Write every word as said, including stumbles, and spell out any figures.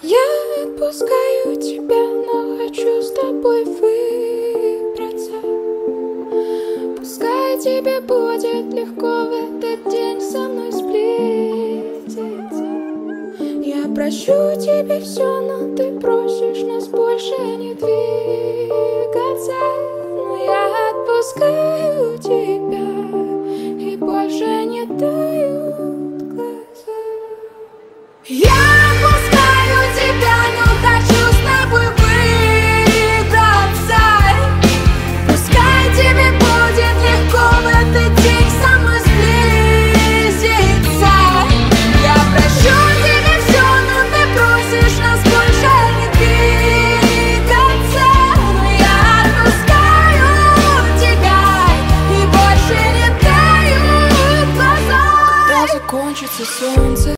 Я отпускаю тебя, но хочу с тобой выбраться. Пускай тебе будет легко в этот день со мной сблизиться. Я прощу тебе все, но ты просишь нас больше не двигаться. Но я отпускаю тебя, и больше не тают глаза. Я отпускаю тебя, но хочу с тобой выбраться. Пускай тебе будет легко в этот день со мной сблизиться. Я прощу тебе все, но ты просишь нас больше не двигаться. Но я отпускаю тебя, и больше не тают глаза. Когда закончится солнце,